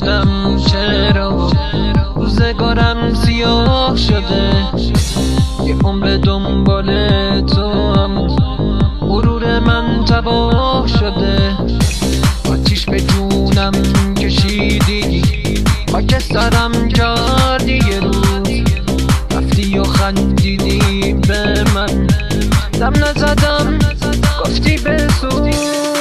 نمیدونم چرا روزگارم سیاه شده، یه عمر دنبال تو هم غرور من تباه شده. آتیش به جونم کشیدی، خاک سرم کردی، یه روز رفتی و خندیدی به من، دم نزدم گفتی بسوز.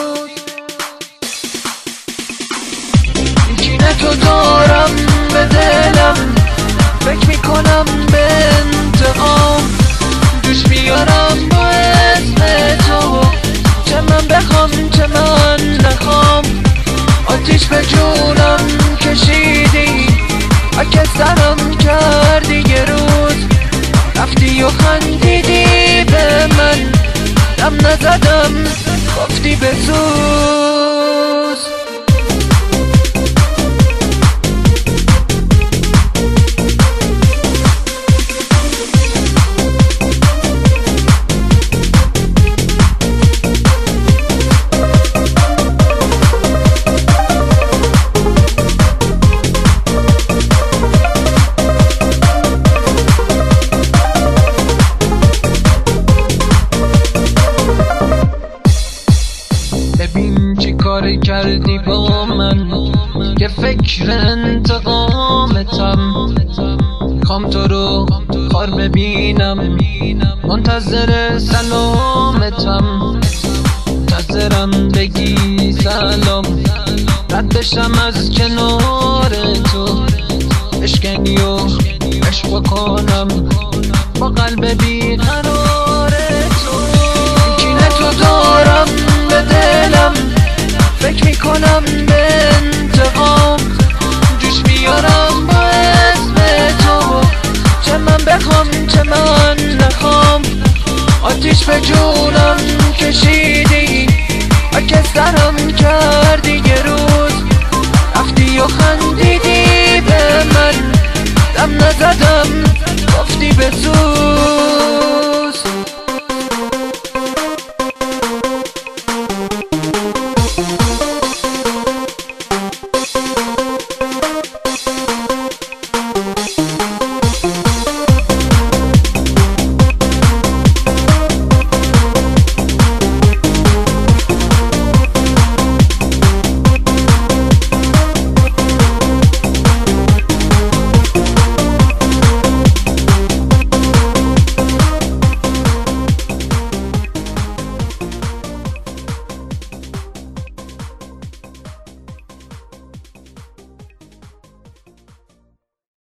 کینه تو دارم به دلم، فکر میکنم به انتقام، دوش بیارم با اسم تو، چه من بخوام چه من نخوام. آتیش به جونم کشیدی، خاک سرم کردی، یه روز رفتی و خندیدی به من، دم نزدم گفتی بسوز. ببین چی کار کردی با من، که فکر انتقامتم. خوام تو رو خار ببینم، منتظر سلامتم، منتظرم بگی سلام، رد بشم از کنار تو، بشکنی و عشق کنم با قلب بیقرار تو. کینه تو دارم به دلم، فکر میکنم به انتقام، جوش بیارم با اسم تو، چه من بخوام چه من نخوام. آتیش به جونم کشیدی، خاک سرم کردی، یه روز رفتی و خندیدی به من، دم نزدم گفتی بسوز.